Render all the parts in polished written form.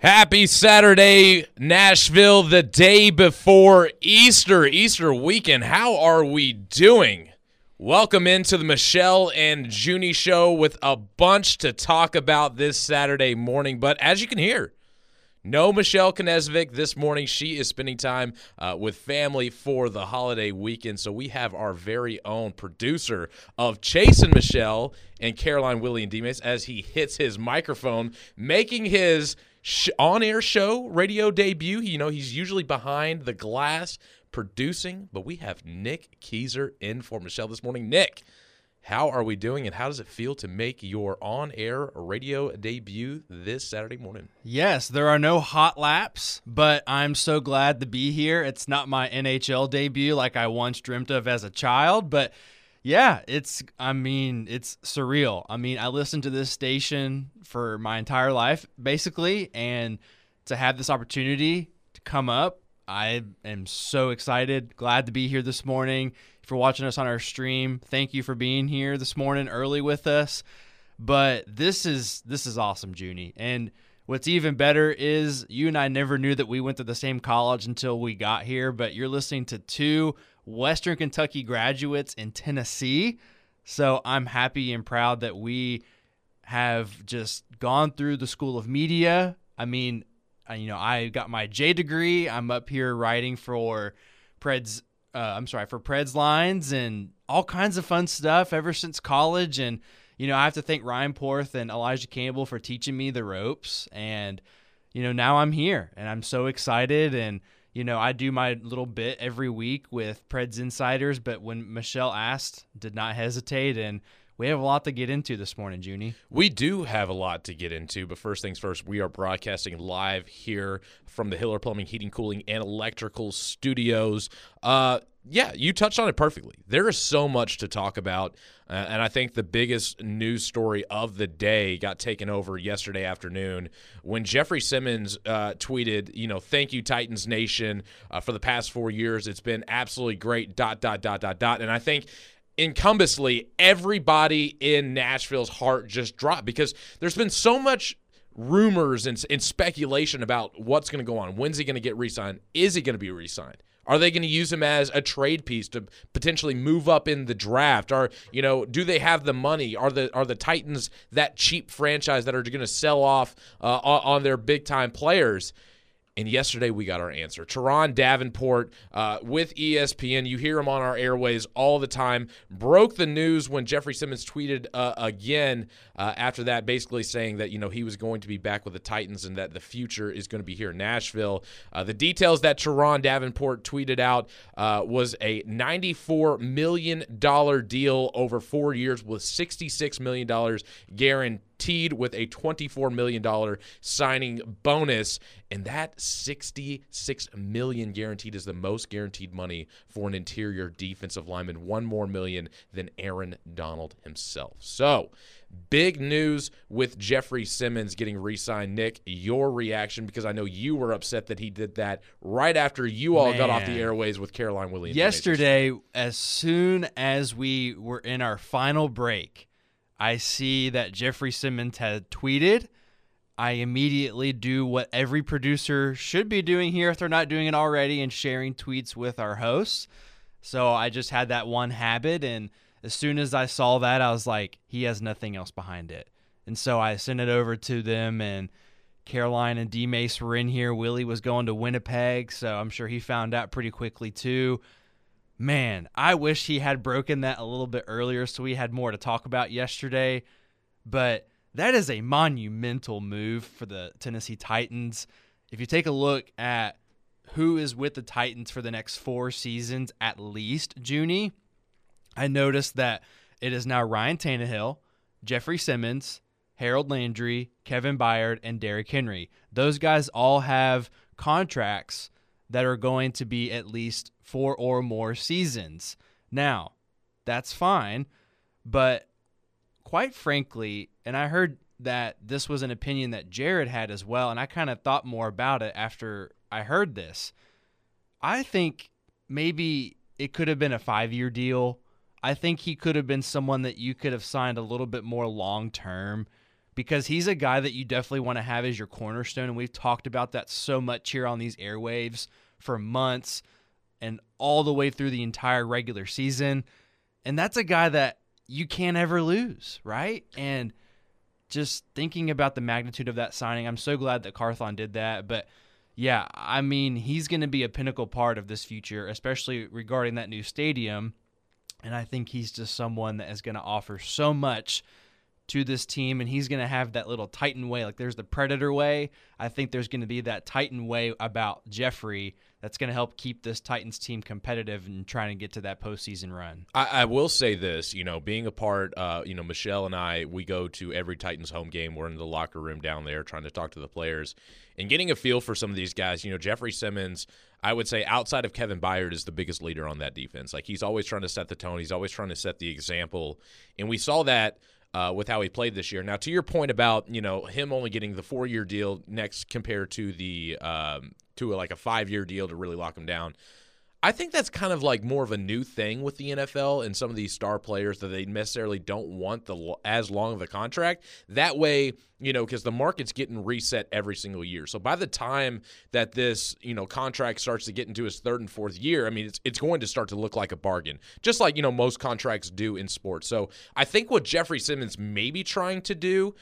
Happy Saturday, Nashville, the day before Easter weekend. How are we doing? Welcome into the Michelle and Junie show with a bunch to talk about this Saturday morning. But as you can hear, no Michelle Knezovic this morning. She is spending time with family for the holiday weekend. So we have our very own producer of Chase and Michelle and Caroline, Willie, and D-Mace as he hits his microphone, making his on-air show radio debut. You know, he's usually behind the glass producing, but we have Nick Keyser in for Michelle this morning. Nick, how are we doing, and how does it feel to make your on-air radio debut this Saturday morning? Yes, there are no hot laps, but I'm so glad to be here. It's not my NHL debut like I once dreamt of as a child, but yeah, it's surreal. I mean, I listened to this station for my entire life, basically, and to have this opportunity to come up, I am so excited. Glad to be here this morning. If you're watching us on our stream, thank you for being here this morning early with us. But this is awesome, Junie. And what's even better is you and I never knew that we went to the same college until we got here, but you're listening to two Western Kentucky graduates in Tennessee. So I'm happy and proud that we have just gone through the School of Media. I mean, I got my J degree. I'm up here writing for Preds Lines and all kinds of fun stuff ever since college. And, I have to thank Ryan Porth and Elijah Campbell for teaching me the ropes. And, now I'm here and I'm so excited. And, I do my little bit every week with Preds Insiders, but when Michelle asked, did not hesitate. And we have a lot to get into this morning, Junie. We do have a lot to get into, but first things first, we are broadcasting live here from the Hiller Plumbing, Heating, Cooling, and Electrical Studios. Yeah, you touched on it perfectly. There is so much to talk about, and I think the biggest news story of the day got taken over yesterday afternoon when Jeffrey Simmons tweeted, thank you, Titans Nation, for the past 4 years. It's been absolutely great, ... And I think incumbently, everybody in Nashville's heart just dropped because there's been so much rumors and speculation about what's going to go on. When's he going to get re-signed? Is he going to be re-signed? Are they going to use him as a trade piece to potentially move up in the draft? Or, do they have the money? Are the Titans that cheap franchise that are going to sell off on their big-time players? And yesterday we got our answer. Teron Davenport with ESPN, you hear him on our airways all the time, broke the news when Jeffrey Simmons tweeted again after that, basically saying that, he was going to be back with the Titans and that the future is going to be here in Nashville. The details that Teron Davenport tweeted out was a $94 million deal over 4 years with $66 million guaranteed with a $24 million signing bonus. And that $66 million guaranteed is the most guaranteed money for an interior defensive lineman, $1 more million than Aaron Donald himself. So, big news with Jeffrey Simmons getting re-signed. Nick, your reaction, because I know you were upset that he did that right after you all got off the airways with Caroline, Willie, and yesterday, as soon as we were in our final break, I see that Jeffrey Simmons had tweeted. I immediately do what every producer should be doing here if they're not doing it already, and sharing tweets with our hosts. So I just had that one habit, and as soon as I saw that, I was like, he has nothing else behind it. And so I sent it over to them, and Caroline and D-Mace were in here. Willie was going to Winnipeg, so I'm sure he found out pretty quickly too. Man, I wish he had broken that a little bit earlier so we had more to talk about yesterday. But that is a monumental move for the Tennessee Titans. If you take a look at who is with the Titans for the next 4 seasons at least, Junie, I noticed that it is now Ryan Tannehill, Jeffrey Simmons, Harold Landry, Kevin Byard, and Derrick Henry. Those guys all have contracts that are going to be at least 4 or more seasons. Now, that's fine, but quite frankly, and I heard that this was an opinion that Jared had as well, and I kind of thought more about it after I heard this. I think maybe it could have been a 5-year deal. I think he could have been someone that you could have signed a little bit more long-term, because he's a guy that you definitely want to have as your cornerstone. And we've talked about that so much here on these airwaves for months and all the way through the entire regular season. And that's a guy that you can't ever lose, right? And just thinking about the magnitude of that signing, I'm so glad that Carthon did that. But yeah, I mean, he's going to be a pinnacle part of this future, especially regarding that new stadium. And I think he's just someone that is going to offer so much to this team, and he's going to have that little Titan way. Like there's the Predator way. I think there's going to be that Titan way about Jeffrey that's going to help keep this Titans team competitive and trying to get to that postseason run. I will say this, being a part, Michelle and I, we go to every Titans home game. We're in the locker room down there trying to talk to the players and getting a feel for some of these guys. Jeffrey Simmons, I would say outside of Kevin Byard, is the biggest leader on that defense. Like he's always trying to set the tone. He's always trying to set the example. And we saw that with how he played this year. Now, to your point about him only getting the 4-year deal next compared to the like a 5-year deal to really lock him down, I think that's kind of like more of a new thing with the NFL and some of these star players that they necessarily don't want as long of a contract. That way, because the market's getting reset every single year. So by the time that this, contract starts to get into his 3rd and 4th year, I mean, it's going to start to look like a bargain, just like, most contracts do in sports. So I think what Jeffrey Simmons may be trying to do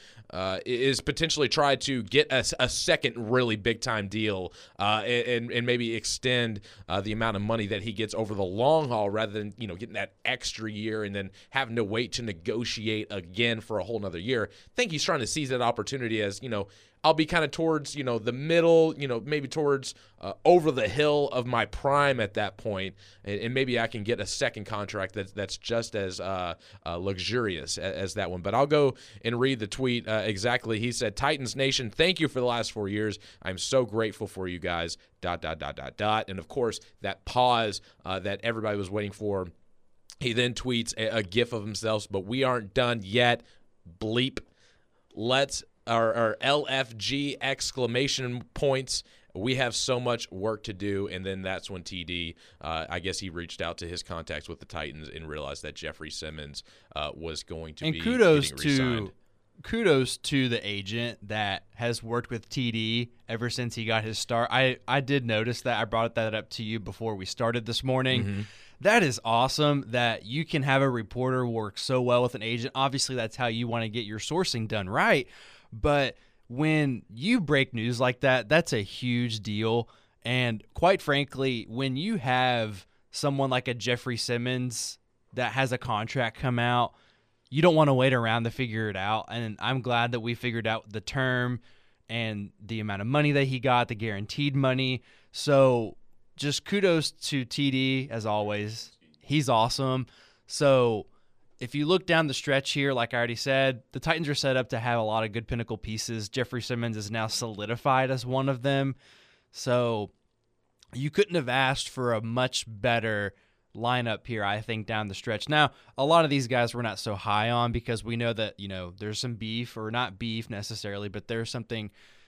is potentially try to get a second really big-time deal and maybe extend the amount of money that he gets over the long haul rather than, getting that extra year and then having to wait to negotiate again for a whole nother year. I think he's trying to seize that opportunity as, I'll be kind of towards, the middle, maybe towards over the hill of my prime at that point, and maybe I can get a second contract that's just as luxurious as that one. But I'll go and read the tweet exactly. He said, "Titans Nation, thank you for the last 4 years. I'm so grateful for you guys, ... And, of course, that pause that everybody was waiting for. He then tweets a gif of himself, but we aren't done yet. Bleep. Let's our LFG exclamation points. We have so much work to do. And then that's when TD, I guess he reached out to his contacts with the Titans and realized that Jeffrey Simmons was going to be getting re-signed. Kudos to the agent that has worked with TD ever since he got his start. I did notice that. I brought that up to you before we started this morning. Mm-hmm. That is awesome that you can have a reporter work so well with an agent. Obviously, that's how you want to get your sourcing done right. But when you break news like that, that's a huge deal. And quite frankly, when you have someone like a Jeffrey Simmons that has a contract come out, you don't want to wait around to figure it out. And I'm glad that we figured out the term and the amount of money that he got, the guaranteed money. So just kudos to TD as always. He's awesome. So if you look down the stretch here, like I already said, the Titans are set up to have a lot of good pinnacle pieces. Jeffrey Simmons is now solidified as one of them. So you couldn't have asked for a much better lineup here, I think, down the stretch. Now, a lot of these guys we're not so high on because we know that, there's some beef, or not beef necessarily, but there's something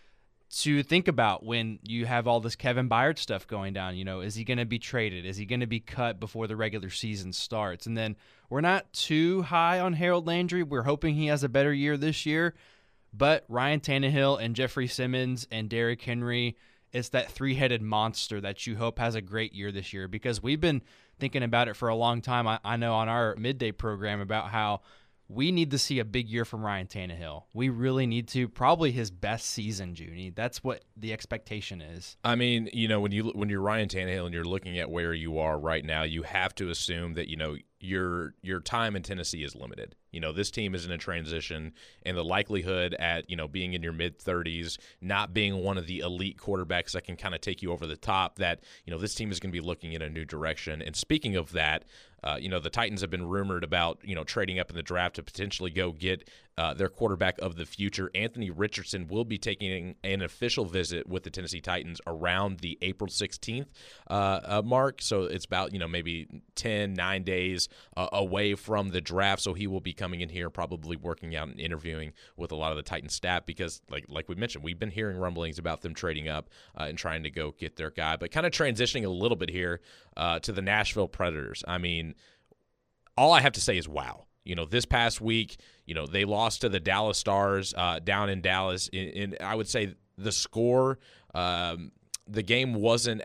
to think about when you have all this Kevin Byard stuff going down. Is he going to be traded? Is he going to be cut before the regular season starts? And then we're not too high on Harold Landry. We're hoping he has a better year this year. But Ryan Tannehill and Jeffrey Simmons and Derrick Henry, it's that three-headed monster that you hope has a great year this year, because we've been thinking about it for a long time. I know on our midday program about how we need to see a big year from Ryan Tannehill. We really need to. Probably his best season, Junie. That's what the expectation is. I mean, when you're Ryan Tannehill and you're looking at where you are right now, you have to assume that, your time in Tennessee is limited. This team is in a transition, and the likelihood at, being in your mid-30s, not being one of the elite quarterbacks that can kind of take you over the top, that, this team is going to be looking in a new direction. And speaking of that, the Titans have been rumored about, trading up in the draft to potentially go get their quarterback of the future. Anthony Richardson will be taking an official visit with the Tennessee Titans around the April 16th mark. So it's about, maybe 9 days away from the draft. So he will be coming in here, probably working out and interviewing with a lot of the Titans staff, because like we mentioned, we've been hearing rumblings about them trading up and trying to go get their guy. But kind of transitioning a little bit here to the Nashville Predators. I mean, all I have to say is wow. This past week, they lost to the Dallas Stars down in Dallas. And I would say the score, the game wasn't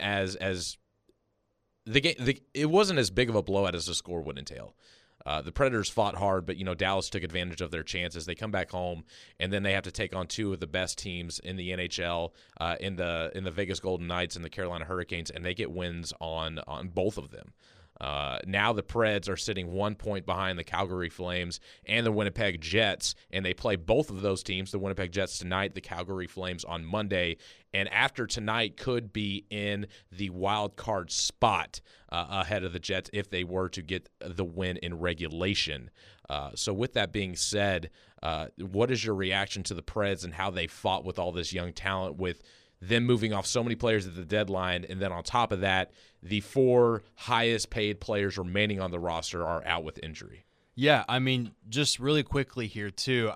it wasn't as big of a blowout as the score would entail. The Predators fought hard, but Dallas took advantage of their chances. They come back home, and then they have to take on two of the best teams in the NHL, in the Vegas Golden Knights and the Carolina Hurricanes, and they get wins on both of them. Now the Preds are sitting 1 point behind the Calgary Flames and the Winnipeg Jets, and they play both of those teams, the Winnipeg Jets tonight, the Calgary Flames on Monday, and after tonight could be in the wild card spot ahead of the Jets if they were to get the win in regulation. So with that being said, what is your reaction to the Preds and how they fought with all this young talent, with them moving off so many players at the deadline, and then on top of that, the 4 highest paid players remaining on the roster are out with injury? Yeah, just really quickly here too.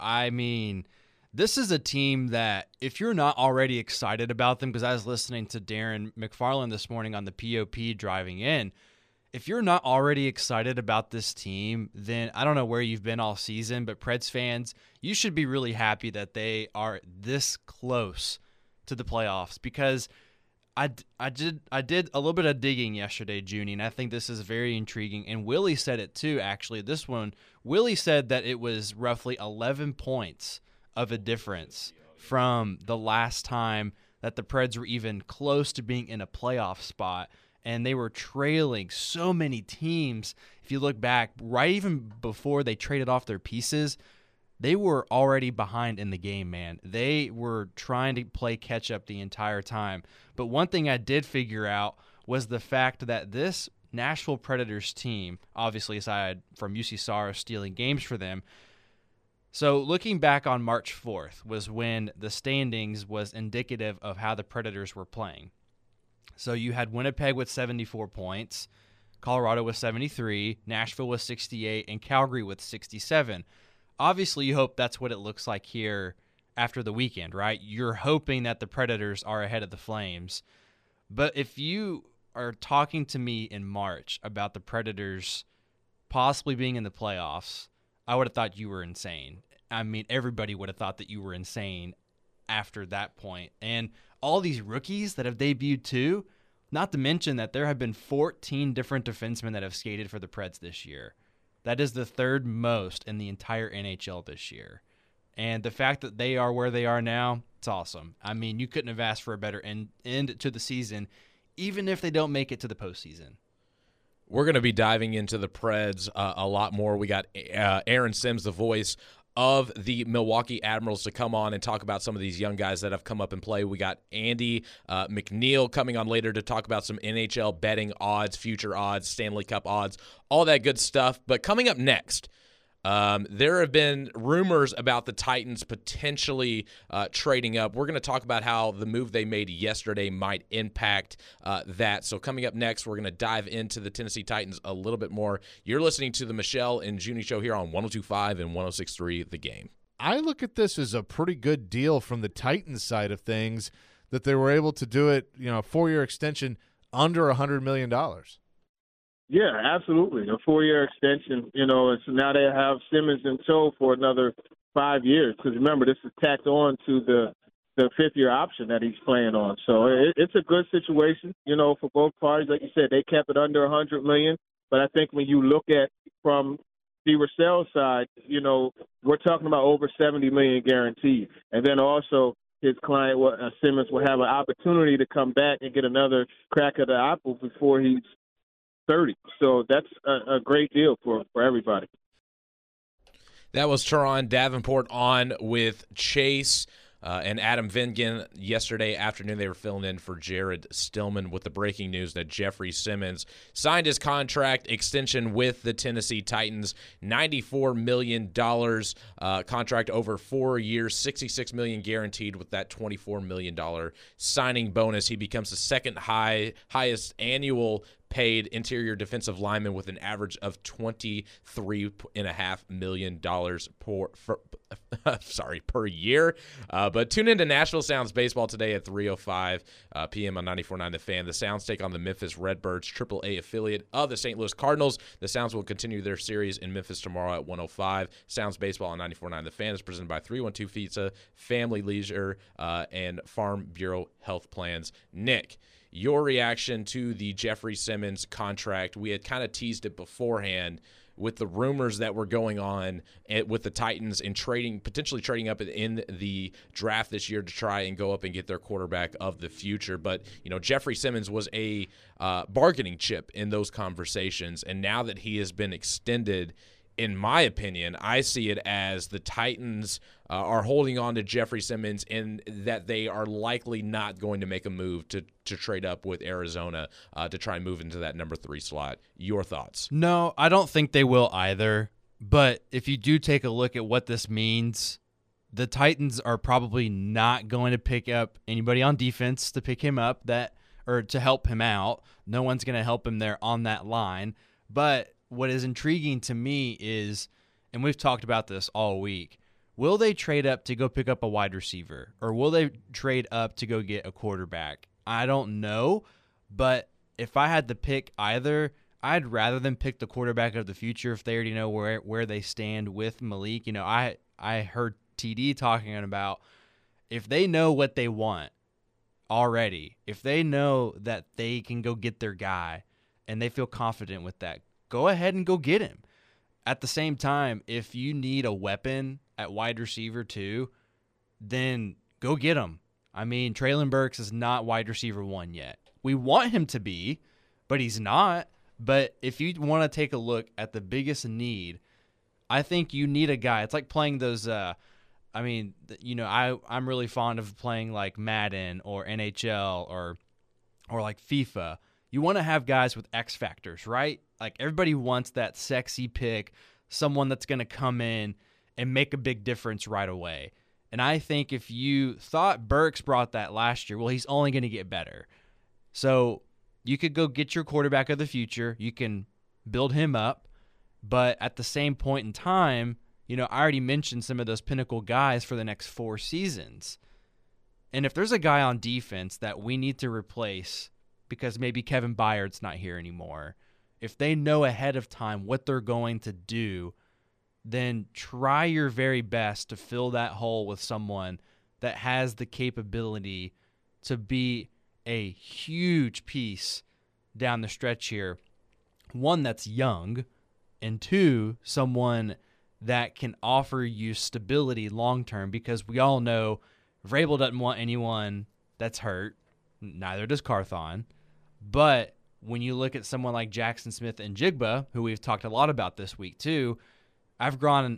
This is a team that if you're not already excited about them, because I was listening to Darren McFarland this morning on the POP driving in, if you're not already excited about this team, then I don't know where you've been all season, but Preds fans, you should be really happy that they are this close to the playoffs, because I did a little bit of digging yesterday, Junie, and I think this is very intriguing. And Willie said it too, actually. This one, Willie said that it was roughly 11 points of a difference from the last time that the Preds were even close to being in a playoff spot, and they were trailing so many teams. If you look back, right even before they traded off their pieces, they were already behind in the game, man. They were trying to play catch-up the entire time. But one thing I did figure out was the fact that this Nashville Predators team, obviously aside from UC Saros stealing games for them, so looking back on March 4th was when the standings was indicative of how the Predators were playing. So you had Winnipeg with 74 points, Colorado with 73, Nashville with 68, and Calgary with 67. Obviously, you hope that's what it looks like here after the weekend, right? You're hoping that the Predators are ahead of the Flames. But if you are talking to me in March about the Predators possibly being in the playoffs, I would have thought you were insane. Everybody would have thought that you were insane after that point. And all these rookies that have debuted too, not to mention that there have been 14 different defensemen that have skated for the Preds this year. That is the third most in the entire NHL this year. And the fact that they are where they are now, it's awesome. You couldn't have asked for a better end to the season, even if they don't make it to the postseason. We're going to be diving into the Preds a lot more. We got Aaron Sims, the voice of the Milwaukee Admirals, to come on and talk about some of these young guys that have come up and play. We got Andy McNeil coming on later to talk about some NHL betting odds, future odds, Stanley Cup odds, all that good stuff. But coming up next, there have been rumors about the Titans potentially trading up. We're going to talk about how the move they made yesterday might impact that. So coming up next, we're going to dive into the Tennessee Titans a little bit more. You're listening to the Michelle and Junie Show here on 102.5 and 106.3 The Game. I look at this as a pretty good deal from the Titans side of things, that they were able to do it, 4-year extension under $100 million. Yeah, absolutely. A 4-year extension, and so now they have Simmons in tow for another 5 years. Because remember, this is tacked on to the 5th-year option that he's playing on. So it's a good situation, for both parties. Like you said, they kept it under $100 million. But I think when you look at from the Russell side, we're talking about over $70 million guaranteed. And then also his client, Simmons, will have an opportunity to come back and get another crack at the apple before he's 30. So that's a great deal for everybody. That was Teron Davenport on with Chase and Adam Vingan yesterday afternoon. They were filling in for Jared Stillman with the breaking news that Jeffrey Simmons signed his contract extension with the Tennessee Titans. $94 million contract over 4 years, $66 million guaranteed with that $24 million signing bonus. He becomes the second highest annual paid interior defensive linemen with an average of $23.5 million per year. But tune into Nashville Sounds Baseball today at 3:05 p.m. on 94.9 The Fan. The Sounds take on the Memphis Redbirds, AAA affiliate of the St. Louis Cardinals. The Sounds will continue their series in Memphis tomorrow at 1:05. Sounds Baseball on 94.9 The Fan is presented by 312 Pizza, Family Leisure, and Farm Bureau Health Plans. Nick, your reaction to the Jeffrey Simmons contract. We had kind of teased it beforehand with the rumors that were going on with the Titans and potentially trading up in the draft this year to try and go up and get their quarterback of the future. But, Jeffrey Simmons was a bargaining chip in those conversations. And now that he has been extended, in my opinion, I see it as the Titans are holding on to Jeffrey Simmons and that they are likely not going to make a move to trade up with Arizona to try and move into that number 3 slot. Your thoughts? No, I don't think they will either. But if you do take a look at what this means, the Titans are probably not going to pick up anybody on defense to pick him up or to help him out. No one's going to help him there on that line. But what is intriguing to me is, and we've talked about this all week, will they trade up to go pick up a wide receiver, or will they trade up to go get a quarterback? I don't know, but if I had to pick either, I'd rather them pick the quarterback of the future if they already know where they stand with Malik. I heard TD talking about if they know what they want already, if they know that they can go get their guy and they feel confident with that, go ahead and go get him. At the same time, if you need a weapon at wide receiver too, then go get him. I mean, Treylon Burks is not wide receiver 1 yet. We want him to be, but he's not. But if you want to take a look at the biggest need, I think you need a guy. It's like playing those I'm really fond of playing like Madden or NHL or like FIFA. You want to have guys with X factors, right? Like everybody wants that sexy pick, someone that's going to come in and make a big difference right away. And I think if you thought Burks brought that last year, well, he's only going to get better. So you could go get your quarterback of the future. You can build him up. But at the same point in time, I already mentioned some of those pinnacle guys for the next 4 seasons. And if there's a guy on defense that we need to replace because maybe Kevin Byard's not here anymore, if they know ahead of time what they're going to do, then try your very best to fill that hole with someone that has the capability to be a huge piece down the stretch here. 1, that's young, and 2, someone that can offer you stability long-term, because we all know Vrabel doesn't want anyone that's hurt. Neither does Carthon. But when you look at someone like Jackson Smith and Jigba, who we've talked a lot about this week too, I have grown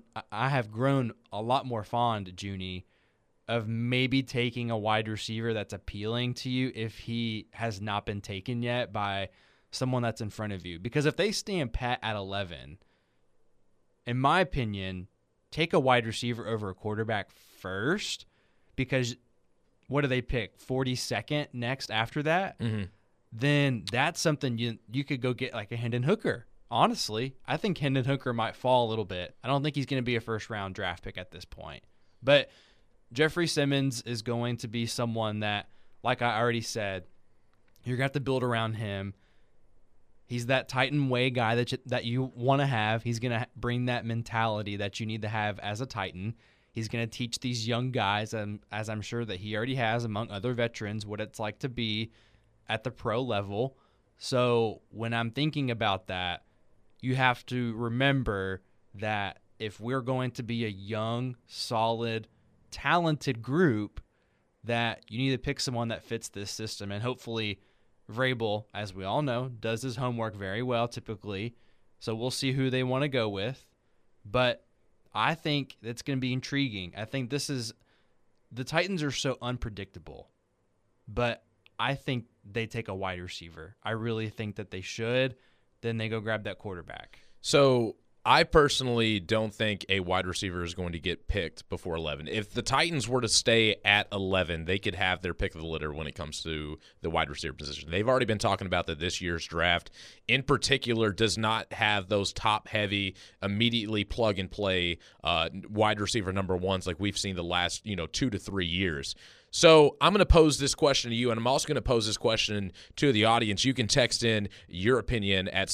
a lot more fond, Junie, of maybe taking a wide receiver that's appealing to you if he has not been taken yet by someone that's in front of you. Because if they stand pat at 11, in my opinion, take a wide receiver over a quarterback first, because what do they pick? 42nd next after that? Mm-hmm. Then that's something you could go get, like a Hendon Hooker. Honestly, I think Hendon Hooker might fall a little bit. I don't think he's going to be a first-round draft pick at this point. But Jeffrey Simmons is going to be someone that, like I already said, you're going to have to build around him. He's that Titan way guy that you want to have. He's going to bring that mentality that you need to have as a Titan. He's going to teach these young guys, as I'm sure that he already has among other veterans, what it's like to be at the pro level. So when I'm thinking about that, you have to remember that if we're going to be a young, solid, talented group, that you need to pick someone that fits this system. And hopefully Vrabel, as we all know, does his homework very well typically. So we'll see who they want to go with. But I think it's going to be intriguing. I think the Titans are so unpredictable. But I think they take a wide receiver. I really think that they should. Then they go grab that quarterback. So I personally don't think a wide receiver is going to get picked before 11. If the Titans were to stay at 11, they could have their pick of the litter when it comes to the wide receiver position. They've already been talking about that this year's draft, in particular, does not have those top-heavy, immediately plug-and-play wide receiver number ones like we've seen the last 2 to 3 years. So I'm going to pose this question to you, and I'm also going to pose this question to the audience. You can text in your opinion at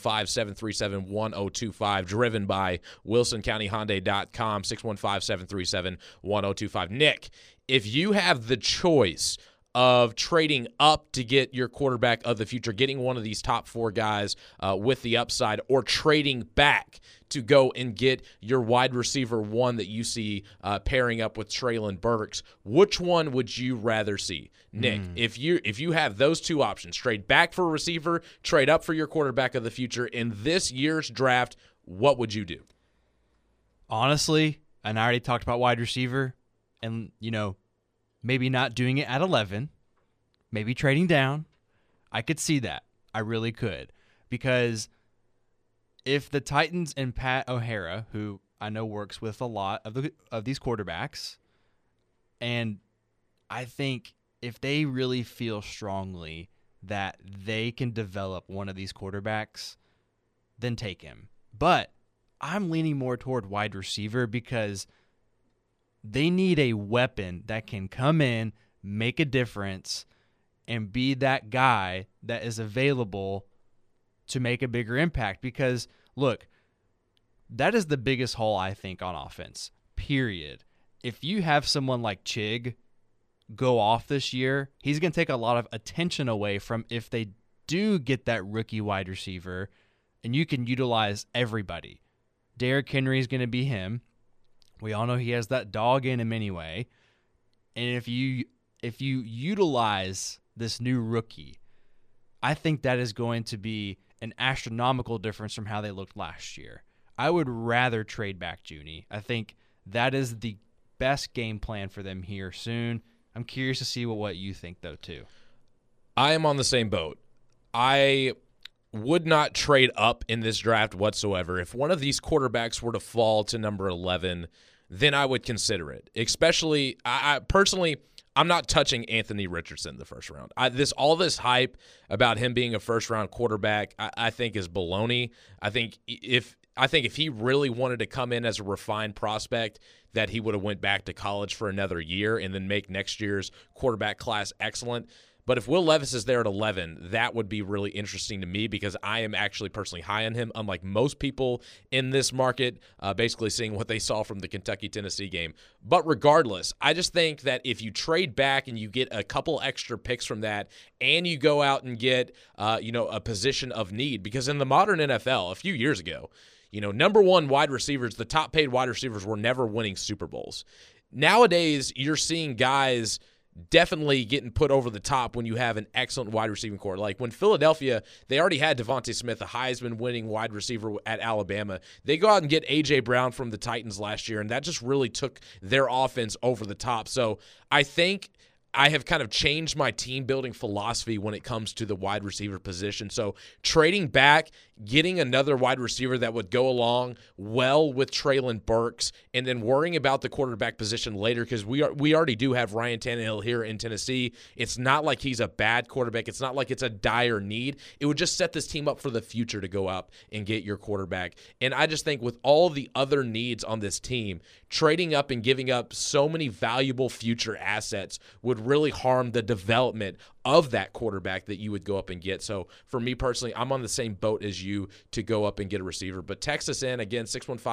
615-737-1025, driven by WilsonCountyHyundai.com, 615-737-1025. Nick, if you have the choice of trading up to get your quarterback of the future, getting one of these top 4 guys with the upside, or trading back to go and get your wide receiver 1 that you see pairing up with Treylon Burks, which one would you rather see? Nick, if you have those two options, trade back for a receiver, trade up for your quarterback of the future in this year's draft, what would you do? Honestly, and I already talked about wide receiver, and maybe not doing it at 11, maybe trading down. I could see that. I really could. Because if the Titans and Pat O'Hara, who I know works with a lot of these quarterbacks, and I think if they really feel strongly that they can develop one of these quarterbacks, then take him. But I'm leaning more toward wide receiver because they need a weapon that can come in, make a difference, and be that guy that is available to make a bigger impact. Because, look, that is the biggest hole, I think, on offense, period. If you have someone like Chig go off this year, he's going to take a lot of attention away from if they do get that rookie wide receiver, and you can utilize everybody. Derrick Henry is going to be him. We all know he has that dog in him anyway. And if you utilize this new rookie, I think that is going to be an astronomical difference from how they looked last year. I would rather trade back Junie. I think that is the best game plan for them here soon. I'm curious to see what you think, though, too. I am on the same boat. I would not trade up in this draft whatsoever. If one of these quarterbacks were to fall to number 11, then I would consider it. Especially, I personally, I'm not touching Anthony Richardson in the first round. All this hype about him being a first-round quarterback, I think is baloney. I think if he really wanted to come in as a refined prospect, that he would have went back to college for another year and then make next year's quarterback class excellent. But if Will Levis is there at 11, that would be really interesting to me because I am actually personally high on him, unlike most people in this market, basically seeing what they saw from the Kentucky-Tennessee game. But regardless, I just think that if you trade back and you get a couple extra picks from that and you go out and get a position of need, because in the modern NFL a few years ago, number one wide receivers, the top-paid wide receivers were never winning Super Bowls. Nowadays, you're seeing guys definitely getting put over the top when you have an excellent wide receiving core. Like when Philadelphia, they already had Devontae Smith, a Heisman-winning wide receiver at Alabama. They go out and get A.J. Brown from the Titans last year, and that just really took their offense over the top. So I think I have kind of changed my team-building philosophy when it comes to the wide receiver position. So trading back, getting another wide receiver that would go along well with Treylon Burks, and then worrying about the quarterback position later because we already do have Ryan Tannehill here in Tennessee. It's not like he's a bad quarterback. It's not like it's a dire need. It would just set this team up for the future to go up and get your quarterback. And I just think with all the other needs on this team, trading up and giving up so many valuable future assets would really harm the development of that quarterback that you would go up and get. So for me personally, I'm on the same boat as you to go up and get a receiver. But text us in, again,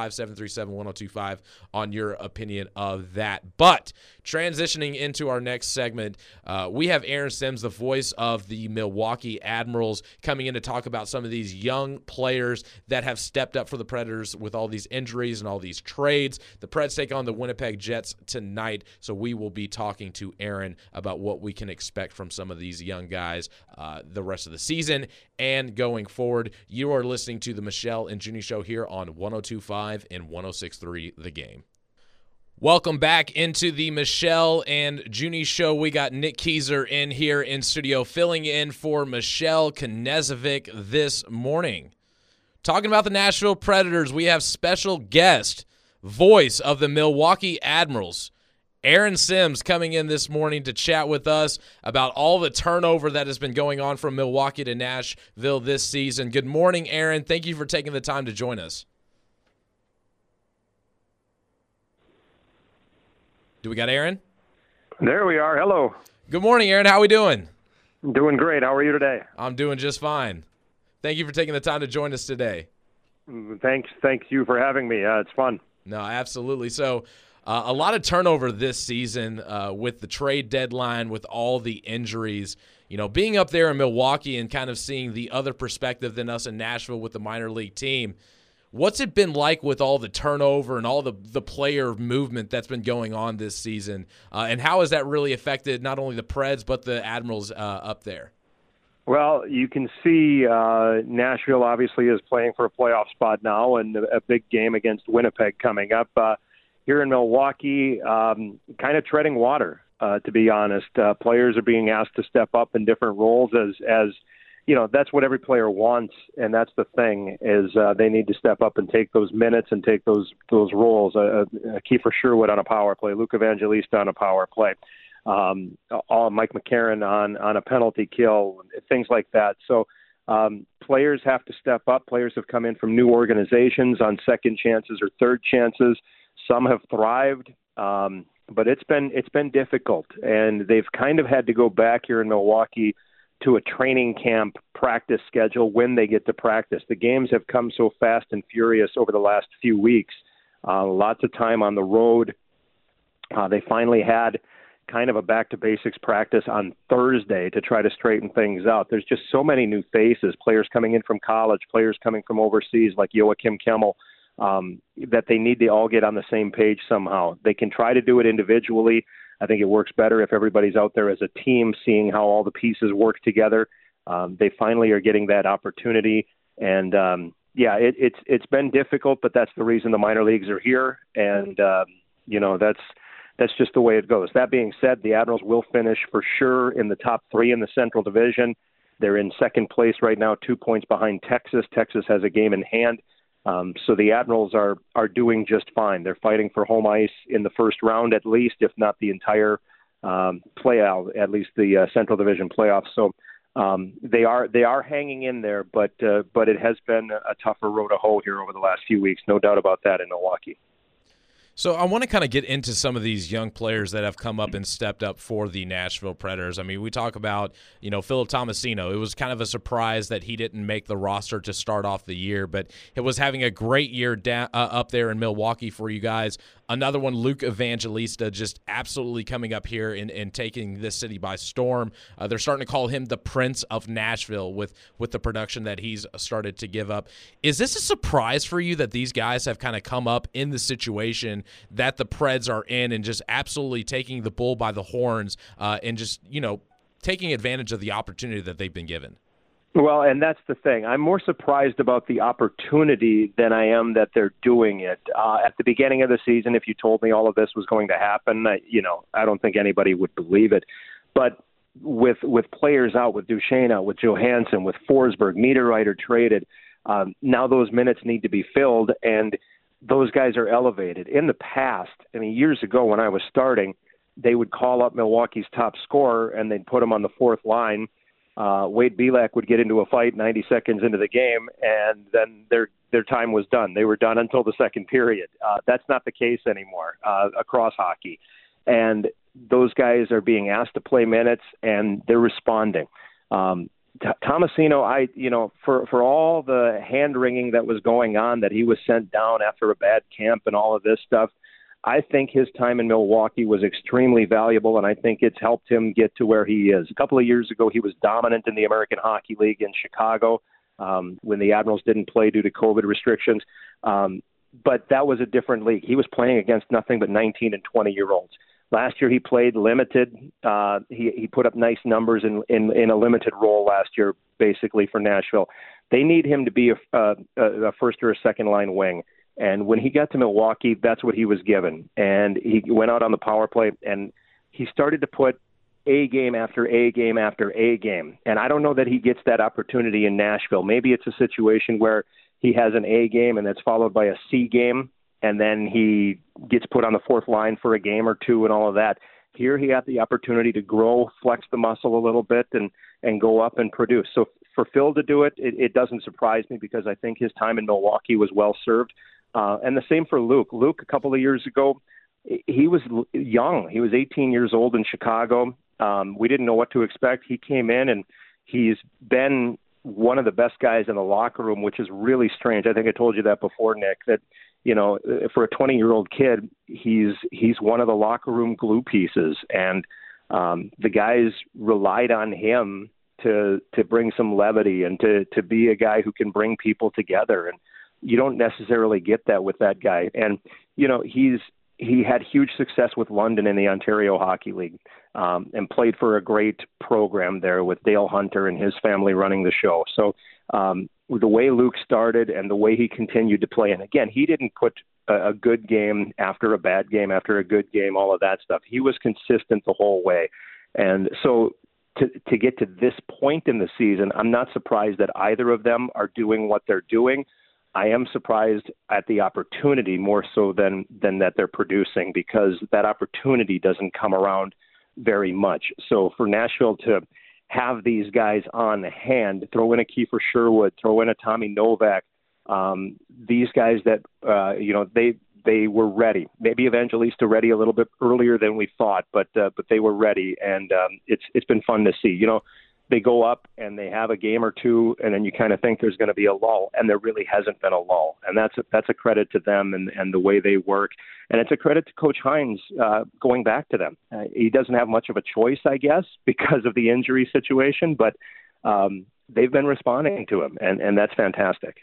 615-737-1025 on your opinion of that. But transitioning into our next segment, we have Aaron Sims, the voice of the Milwaukee Admirals, coming in to talk about some of these young players that have stepped up for the Predators with all these injuries and all these trades. The Preds take on the Winnipeg Jets tonight, so we will be talking to Aaron about what we can expect from some of these young guys the rest of the season and going forward. You are listening to the Michelle and Junie Show here on 102.5 and 106.3 The Game. Welcome back into the Michelle and Junie Show. We got Nick Keyser in here in studio, filling in for Michelle Knezovic this morning. Talking about the Nashville Predators, we have special guest, voice of the Milwaukee Admirals, Aaron Sims, coming in this morning to chat with us about all the turnover that has been going on from Milwaukee to Nashville this season. Good morning, Aaron. Thank you for taking the time to join us. Do we got Aaron? There we are. Hello. Good morning, Aaron. How are we doing? Doing great. How are you today? I'm doing just fine. Thank you for taking the time to join us today. Thanks you for having me. It's fun. No, absolutely. So a lot of turnover this season with the trade deadline, with all the injuries. You know, being up there in Milwaukee and kind of seeing the other perspective than us in Nashville with the minor league team, what's it been like with all the turnover and all the player movement that's been going on this season? And how has that really affected not only the Preds but the Admirals up there? Well, you can see Nashville obviously is playing for a playoff spot now, and a big game against Winnipeg coming up. Here in Milwaukee, kind of treading water, to be honest. Players are being asked to step up in different roles as you know, that's what every player wants, and that's the thing, is they need to step up and take those minutes and take those roles. Kiefer Sherwood on a power play, Luke Evangelista on a power play. Mike McCarron on a penalty kill, things like that. So players have to step up. Players have come in from new organizations on second chances or third chances. Some have thrived, but it's been difficult, and they've kind of had to go back here in Milwaukee to a training camp practice schedule when they get to practice. The games have come so fast and furious over the last few weeks. Lots of time on the road. They finally had kind of a back-to-basics practice on Thursday to try to straighten things out. There's just so many new faces, players coming in from college, players coming from overseas like Joakim Kemmel, that they need to all get on the same page somehow. They can try to do it individually. I think it works better if everybody's out there as a team, seeing how all the pieces work together. They finally are getting that opportunity. And, it's been difficult, but that's the reason the minor leagues are here. And, that's just the way it goes. That being said, the Admirals will finish for sure in the top three in the Central Division. They're in second place right now, 2 points behind Texas. Texas has a game in hand. So the Admirals are doing just fine. They're fighting for home ice in the first round at least, if not the entire playoff, at least the Central Division playoffs. So they are hanging in there, but it has been a tougher road to hoe here over the last few weeks. No doubt about that in Milwaukee. So I want to kind of get into some of these young players that have come up and stepped up for the Nashville Predators. I mean, we talk about, Philip Tomasino. It was kind of a surprise that he didn't make the roster to start off the year, but it was having a great year up there in Milwaukee for you guys. Another one, Luke Evangelista, just absolutely coming up here and taking this city by storm. They're starting to call him the Prince of Nashville with the production that he's started to give up. Is this a surprise for you that these guys have kind of come up in the situation that the Preds are in and just absolutely taking the bull by the horns and just, taking advantage of the opportunity that they've been given? Well, and that's the thing. I'm more surprised about the opportunity than I am that they're doing it. At the beginning of the season, if you told me all of this was going to happen, I don't think anybody would believe it. But with players out, with Duchesne out, with Johansson, with Forsberg, Niederreiter traded, now those minutes need to be filled, and those guys are elevated. In the past, years ago when I was starting, they would call up Milwaukee's top scorer, and they'd put him on the fourth line. Wade Belak would get into a fight 90 seconds into the game, and then their time was done. They were done until the second period. That's not the case anymore across hockey. And those guys are being asked to play minutes, and they're responding. Tomasino, for all the hand-wringing that was going on, that he was sent down after a bad camp and all of this stuff, I think his time in Milwaukee was extremely valuable, and I think it's helped him get to where he is. A couple of years ago, he was dominant in the American Hockey League in Chicago when the Admirals didn't play due to COVID restrictions. But that was a different league. He was playing against nothing but 19 and 20-year-olds. Last year he played limited. He put up nice numbers in a limited role last year, basically, for Nashville. They need him to be a first or a second-line wing. And when he got to Milwaukee, that's what he was given. And he went out on the power play, and he started to put A game after A game after A game. And I don't know that he gets that opportunity in Nashville. Maybe it's a situation where he has an A game and that's followed by a C game, and then he gets put on the fourth line for a game or two and all of that. Here he had the opportunity to grow, flex the muscle a little bit, and go up and produce. So for Phil to do it, it doesn't surprise me because I think his time in Milwaukee was well served. And the same for Luke. Luke, a couple of years ago, he was young. He was 18 years old in Chicago. We didn't know what to expect. He came in, and he's been one of the best guys in the locker room, which is really strange. I think I told you that before, Nick, that, you know, for a 20-year-old kid, he's one of the locker room glue pieces. And the guys relied on him to bring some levity and to be a guy who can bring people together. And you don't necessarily get that with that guy. And, you know, he had huge success with London in the Ontario Hockey League, and played for a great program there with Dale Hunter and his family running the show. So the way Luke started and the way he continued to play, and again, he didn't put a good game after a bad game, after a good game, all of that stuff. He was consistent the whole way. And so to get to this point in the season, I'm not surprised that either of them are doing what they're doing. I am surprised at the opportunity more so than that they're producing, because that opportunity doesn't come around very much. So for Nashville to have these guys on hand, throw in a Kiefer Sherwood, throw in a Tommy Novak, these guys that, they were ready. Maybe Evangelista ready a little bit earlier than we thought, but they were ready, and it's been fun to see. You know, they go up and they have a game or two, and then you kind of think there's going to be a lull, and there really hasn't been a lull. And that's a credit to them and the way they work. And it's a credit to Coach Hines going back to them. He doesn't have much of a choice, I guess, because of the injury situation, but they've been responding to him, and that's fantastic.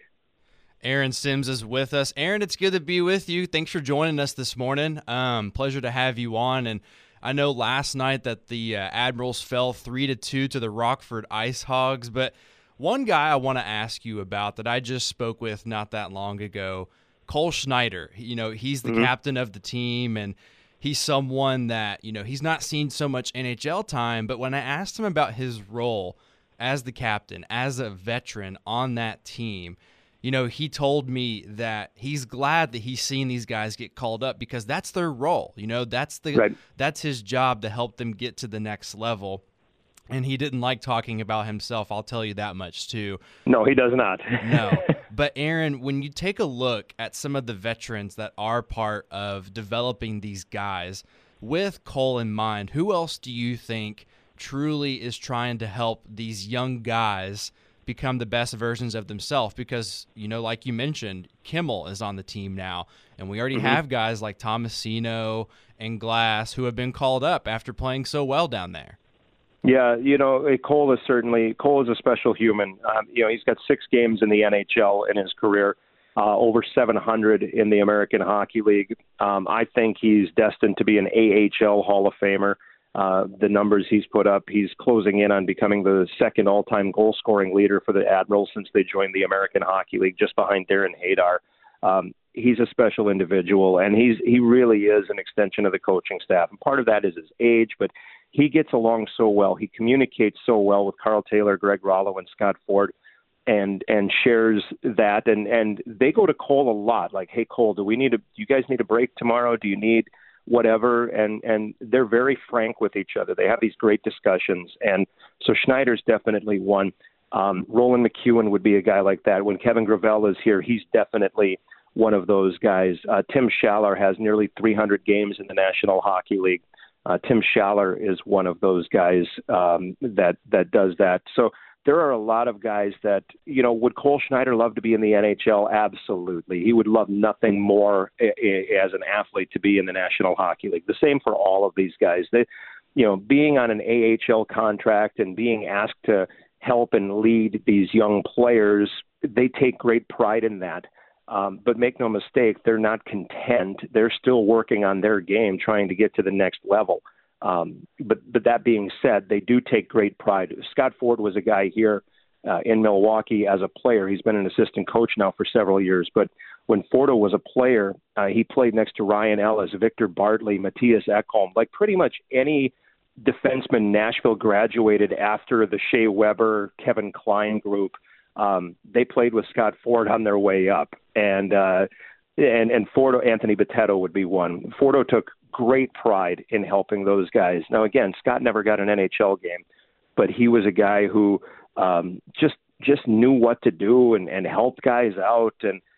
Aaron Sims is with us. Aaron, it's good to be with you. Thanks for joining us this morning. Pleasure to have you on. And I know last night that the Admirals fell 3-2 to the Rockford Ice Hogs, but one guy I want to ask you about that I just spoke with not that long ago, Cole Schneider. You know, he's the captain of the team, and he's someone that, you know, he's not seen so much NHL time, but when I asked him about his role as the captain, as a veteran on that team, you know, he told me that he's glad that he's seen these guys get called up because that's their role. You know, that's his job to help them get to the next level. And he didn't like talking about himself, I'll tell you that much too. No, he does not. No. But Aaron, when you take a look at some of the veterans that are part of developing these guys, with Cole in mind, who else do you think truly is trying to help these young guys become the best versions of themselves? Because, you know, like you mentioned, Kimmel is on the team now, and we already have guys like Tomasino and Glass who have been called up after playing so well down there. Yeah, you know, Cole is a special human. You know, he's got 6 games in the NHL in his career, over 700 in the American Hockey League. I think he's destined to be an AHL Hall of Famer. The numbers he's put up, he's closing in on becoming the second all-time goal-scoring leader for the Admirals since they joined the American Hockey League, just behind Darren Hadar. He's a special individual, and he really is an extension of the coaching staff. And part of that is his age, but he gets along so well. He communicates so well with Carl Taylor, Greg Rollo, and Scott Ford, and shares that. And they go to Cole a lot, like, hey, Cole, do you guys need a break tomorrow? Do you need whatever? And they're very frank with each other. They have these great discussions. And so Schneider's definitely one. Roland McEwen would be a guy like that. When Kevin Gravel is here, he's definitely one of those guys. Tim Schaller has nearly 300 games in the National Hockey League. Tim Schaller is one of those guys that does that. So there are a lot of guys that, you know, would Cole Schneider love to be in the NHL? Absolutely. He would love nothing more as an athlete to be in the National Hockey League. The same for all of these guys. They, you know, being on an AHL contract and being asked to help and lead these young players, they take great pride in that. But make no mistake, they're not content. They're still working on their game, trying to get to the next level. But that being said, they do take great pride. Scott Ford was a guy here in Milwaukee as a player. He's been an assistant coach now for several years. But when Fordo was a player, he played next to Ryan Ellis, Victor Bartley, Matthias Ekholm, like pretty much any defenseman Nashville graduated after the Shea Weber, Kevin Klein group. they played with Scott Ford on their way up, and Fordo, Anthony Boteto would be one. Fordo took great pride in helping those guys. Now, again, Scott never got an NHL game, but he was a guy who just knew what to do and helped guys out,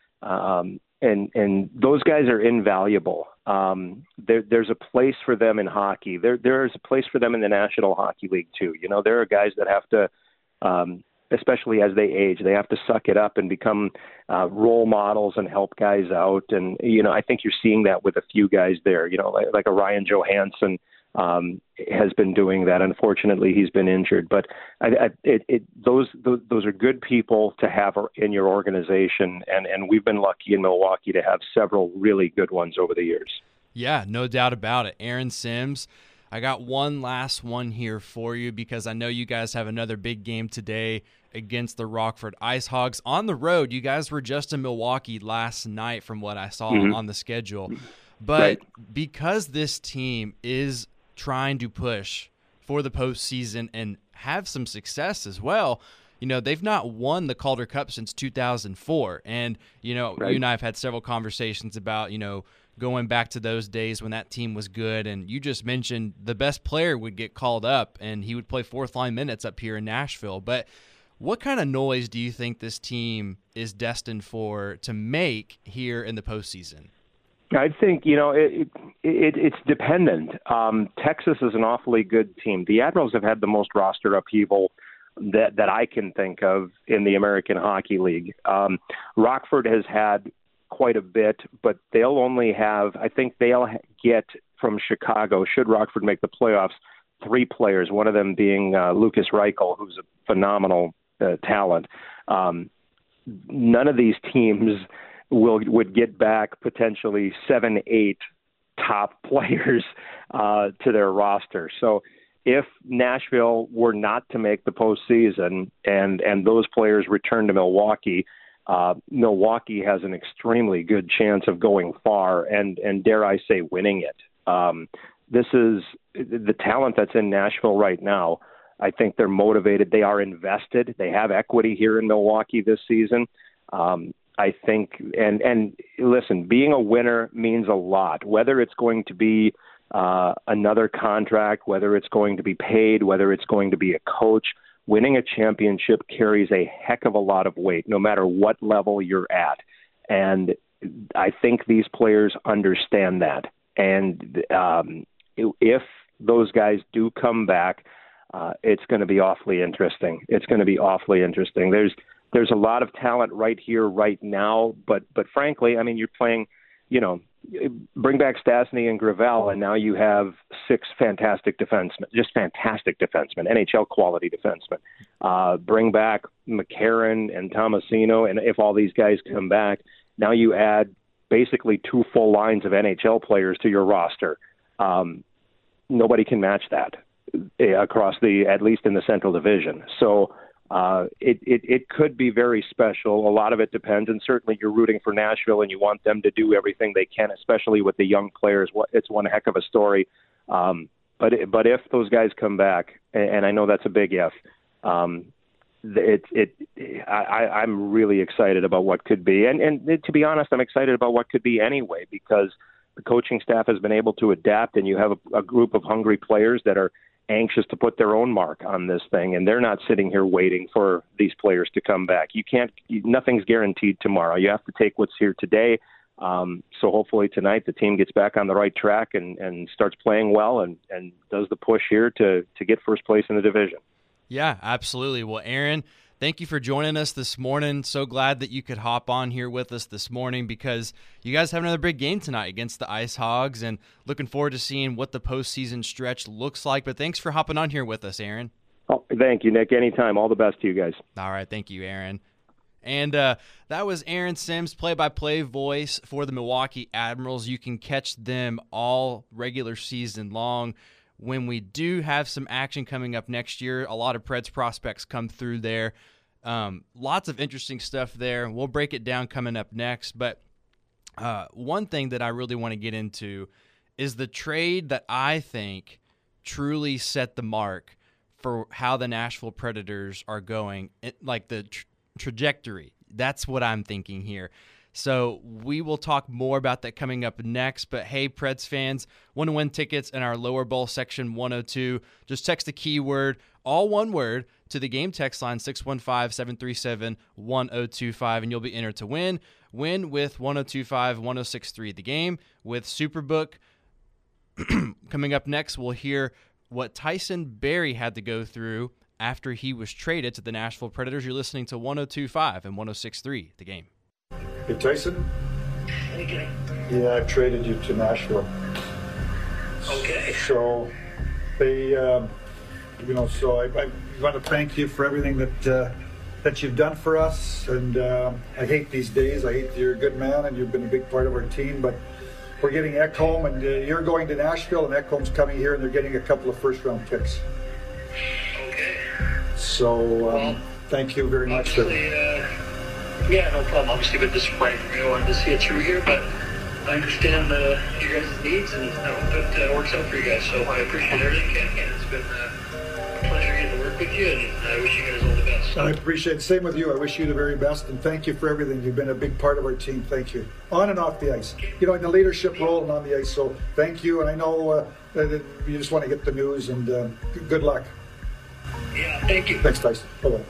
and those guys are invaluable. There's a place for them in hockey. There's a place for them in the National Hockey League too. You know, there are guys that have to, especially as they age, they have to suck it up and become role models and help guys out. And, you know, I think you're seeing that with a few guys there, you know, like a Ryan Johansson has been doing that. Unfortunately, he's been injured, but those are good people to have in your organization. And we've been lucky in Milwaukee to have several really good ones over the years. Yeah, no doubt about it. Aaron Sims, I got one last one here for you because I know you guys have another big game today against the Rockford Ice Hogs. On the road, you guys were just in Milwaukee last night from what I saw on the schedule. But because this team is trying to push for the postseason and have some success as well, you know, they've not won the Calder Cup since 2004. And, you know, you and I have had several conversations about, you know, going back to those days when that team was good. And you just mentioned the best player would get called up and he would play fourth line minutes up here in Nashville. But what kind of noise do you think this team is destined to make here in the postseason? I think, you know, it's dependent. Texas is an awfully good team. The Admirals have had the most roster upheaval that I can think of in the American Hockey League. Rockford has had quite a bit, but they'll only have, I think they'll get from Chicago, should Rockford make the playoffs, 3 players, one of them being Lucas Reichel, who's a phenomenal talent. None of these teams would get back potentially 7-8 top players to their roster. So if Nashville were not to make the postseason and those players return to Milwaukee, Milwaukee has an extremely good chance of going far and dare I say winning it. This is the talent that's in Nashville right now. I think they're motivated. They are invested. They have equity here in Milwaukee this season. I think, and listen, being a winner means a lot, whether it's going to be another contract, whether it's going to be paid, whether it's going to be a coach. Winning a championship carries a heck of a lot of weight, no matter what level you're at. And I think these players understand that. And if those guys do come back, it's going to be awfully interesting. It's going to be awfully interesting. There's a lot of talent right here, right now, but frankly, I mean, you're playing, you know, bring back Stastny and Gravel, and now you have 6 fantastic defensemen, just fantastic defensemen, NHL quality defensemen. Bring back McCarron and Tomasino, and if all these guys come back, now you add basically 2 full lines of NHL players to your roster. Nobody can match that across at least in the Central Division. So it could be very special. A lot of it depends, and certainly you're rooting for Nashville and you want them to do everything they can, especially with the young players. It's one heck of a story. But if those guys come back, and I know that's a big if, I'm really excited about what could be. And to be honest, I'm excited about what could be anyway, because the coaching staff has been able to adapt, and you have a group of hungry players that are anxious to put their own mark on this thing, and they're not sitting here waiting for these players to come back. Nothing's guaranteed tomorrow. You have to take what's here today. So hopefully tonight the team gets back on the right track and starts playing well and does the push here to get first place in the division. Yeah, absolutely. Well, Aaron, thank you for joining us this morning. So glad that you could hop on here with us this morning because you guys have another big game tonight against the Ice Hogs, and looking forward to seeing what the postseason stretch looks like. But thanks for hopping on here with us, Aaron. Oh, thank you, Nick. Anytime. All the best to you guys. All right. Thank you, Aaron. And that was Aaron Sims, play-by-play voice for the Milwaukee Admirals. You can catch them all regular season long. When we do have some action coming up next year, a lot of Preds prospects come through there. Lots of interesting stuff there. We'll break it down coming up next. But one thing that I really want to get into is the trade that I think truly set the mark for how the Nashville Predators are going. trajectory. That's what I'm thinking here. So we will talk more about that coming up next. But hey, Preds fans, want to win tickets in our lower bowl section 102. Just text the keyword, all one word, to the game text line 615-737-1025, and you'll be entered to win. Win with 1025-1063 the game with Superbook. Coming up next, we'll hear what Tyson Barrie had to go through after he was traded to the Nashville Predators. You're listening to 1025 and 1063 the game. Hey, Tyson? Yeah, I traded you to Nashville. Okay. So they, so I want to thank you for everything that you've done for us. And I hate these days. I hate you're a good man and you've been a big part of our team. But we're getting Ekholm, and you're going to Nashville, and Ekholm's coming here, and they're getting a couple of first-round picks. Okay. So thank you very much. Yeah, no problem. Obviously, a bit disappointed. I wanted to see it through here, but I understand your guys' needs, and I hope it works out for you guys. So I appreciate everything, and it's been a pleasure getting to work with you, and I wish you guys all the best. I appreciate it. Same with you. I wish you the very best, and thank you for everything. You've been a big part of our team. Thank you. On and off the ice. In the leadership role and on the ice. So thank you, and I know that you just want to get the news, and good luck. Yeah, thank you. Thanks, Tyson. Bye-bye.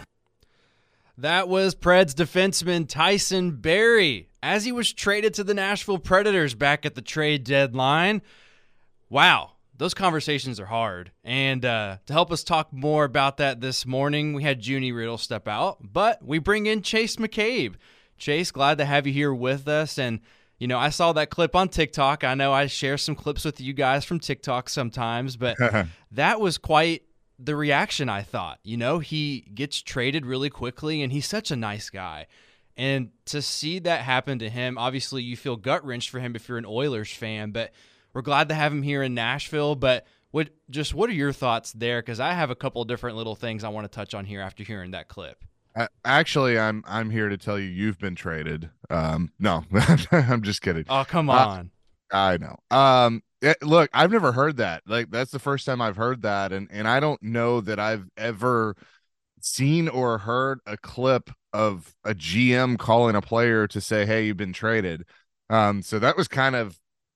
That was Preds defenseman Tyson Barrie as he was traded to the Nashville Predators back at the trade deadline. Wow, those conversations are hard. And to help us talk more about that this morning, we had Junie Riddle step out, but we bring in Chase McCabe. Chase, glad to have you here with us. And, I saw that clip on TikTok. I know I share some clips with you guys from TikTok sometimes, but that was quite the reaction, I thought. He gets traded really quickly, and he's such a nice guy. And to see that happen to him, obviously you feel gut-wrenched for him if you're an Oilers fan, but we're glad to have him here in Nashville. But what are your thoughts there? Because I have a couple different little things I want to touch on here after hearing that clip. Actually, I'm here to tell you you've been traded. No, I'm just kidding. Oh, come on. I know. Look, I've never heard that. Like, that's the first time I've heard that, and I don't know that I've ever seen or heard a clip of a GM calling a player to say, "Hey, you've been traded." So that was kind of,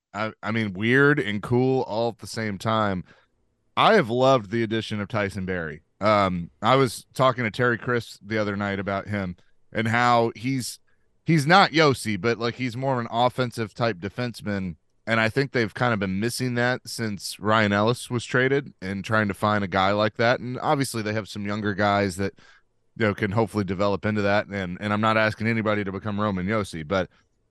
weird and cool all at the same time. I have loved the addition of Tyson Barrie. I was talking to Terry Chris the other night about him and how he's not Yossi, but like he's more of an offensive type defenseman. And I think they've kind of been missing that since Ryan Ellis was traded and trying to find a guy like that. And obviously they have some younger guys that, can hopefully develop into that. And I'm not asking anybody to become Roman Yossi, but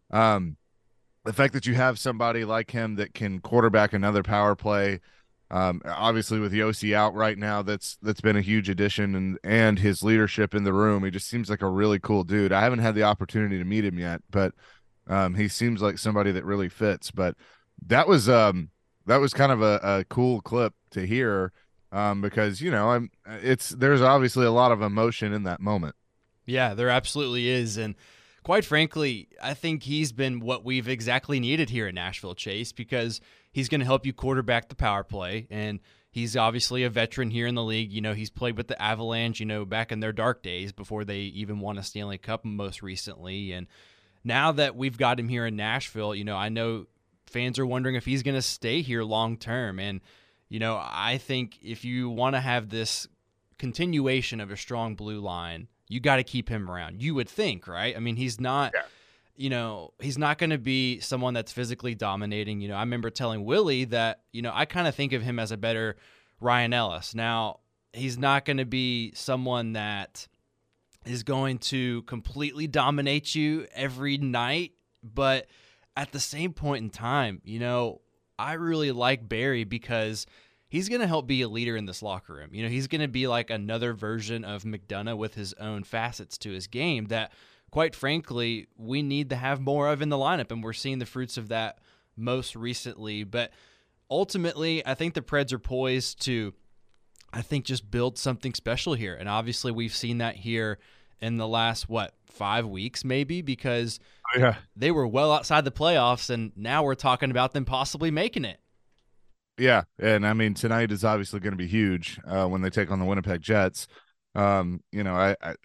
the fact that you have somebody like him that can quarterback another power play, obviously with Yossi out right now, that's been a huge addition, and his leadership in the room. He just seems like a really cool dude. I haven't had the opportunity to meet him yet, but he seems like somebody that really fits. But that was kind of a cool clip to hear, because there's obviously a lot of emotion in that moment. Yeah, there absolutely is. And quite frankly, I think he's been what we've exactly needed here in Nashville, Chase, because he's going to help you quarterback the power play. And he's obviously a veteran here in the league. He's played with the Avalanche, back in their dark days before they even won a Stanley Cup most recently. And now that we've got him here in Nashville, I know fans are wondering if he's going to stay here long term. And, I think if you want to have this continuation of a strong blue line, you got to keep him around. You would think, right? He's not, he's not going to be someone that's physically dominating. I remember telling Willie that, I kind of think of him as a better Ryan Ellis. Now, he's not going to be someone that is going to completely dominate you every night, but at the same point in time, I really like Barrie because he's going to help be a leader in this locker room. He's going to be like another version of McDonough with his own facets to his game that, quite frankly, we need to have more of in the lineup, and we're seeing the fruits of that most recently. But ultimately, I think the Preds are poised to, just build something special here. And obviously we've seen that here in the last, 5 weeks maybe, because they were well outside the playoffs, and now we're talking about them possibly making it. Yeah, and tonight is obviously going to be huge when they take on the Winnipeg Jets. I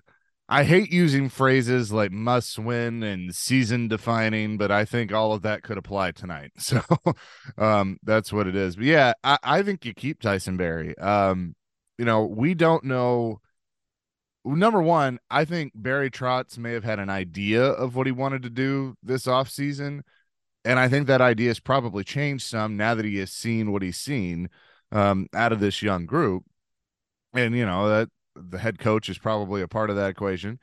I hate using phrases like must win and season defining, but I think all of that could apply tonight. So that's what it is. But yeah, I think you keep Tyson Barrie. We don't know. Number one, I think Barry Trotz may have had an idea of what he wanted to do this offseason. And I think that idea has probably changed some now that he has seen what he's seen out of this young group. And, that the head coach is probably a part of that equation.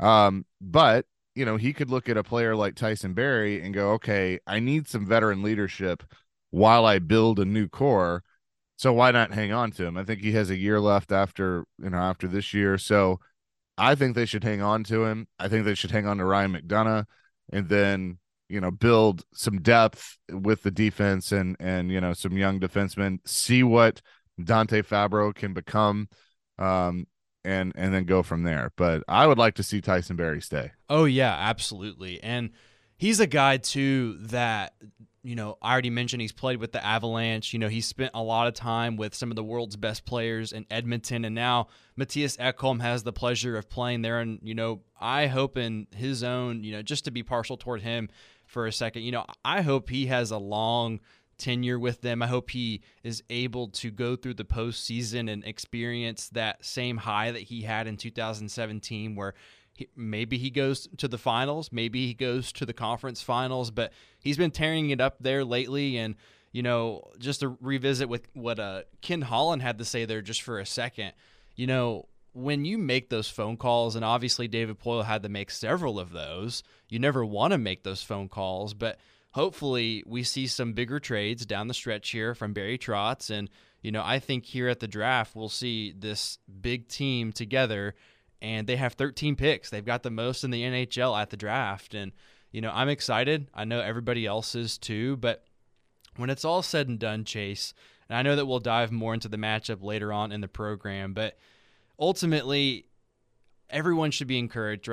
But, he could look at a player like Tyson Barrie and go, okay, I need some veteran leadership while I build a new core. So why not hang on to him? I think he has a year left after this year. So I think they should hang on to him. I think they should hang on to Ryan McDonough and then, build some depth with the defense and some young defensemen, see what Dante Fabro can become, and then go from there. But I would like to see Tyson Barrie stay. Oh yeah, absolutely. And he's a guy too that, I already mentioned he's played with the Avalanche. He spent a lot of time with some of the world's best players in Edmonton, and now Mattias Ekholm has the pleasure of playing there. And, I hope in his own, just to be partial toward him for a second, I hope he has a long tenure with them. I hope he is able to go through the postseason and experience that same high that he had in 2017 where maybe he goes to the finals, maybe he goes to the conference finals, but he's been tearing it up there lately. And, just to revisit with what Ken Holland had to say there just for a second, when you make those phone calls, and obviously David Poile had to make several of those, you never want to make those phone calls, but hopefully we see some bigger trades down the stretch here from Barry Trotz. And, I think here at the draft, we'll see this big team together, and they have 13 picks. They've got the most in the NHL at the draft. And, I'm excited. I know everybody else is too, but when it's all said and done, Chase, and I know that we'll dive more into the matchup later on in the program, but ultimately everyone should be encouraged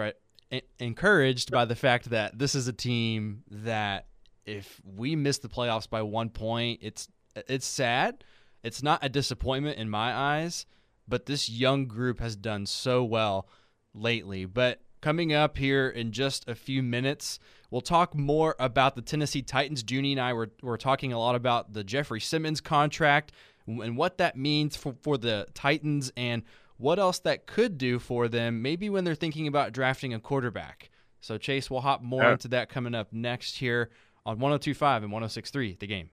by the fact that this is a team that if we miss the playoffs by 1 point, it's sad. It's not a disappointment in my eyes, but this young group has done so well lately. But coming up here in just a few minutes, we'll talk more about the Tennessee Titans. Junie and I were talking a lot about the Jeffrey Simmons contract and what that means for the Titans and what else that could do for them, maybe when they're thinking about drafting a quarterback. So, Chase, we'll hop more into that coming up next here on 102.5 and 106.3 The Game.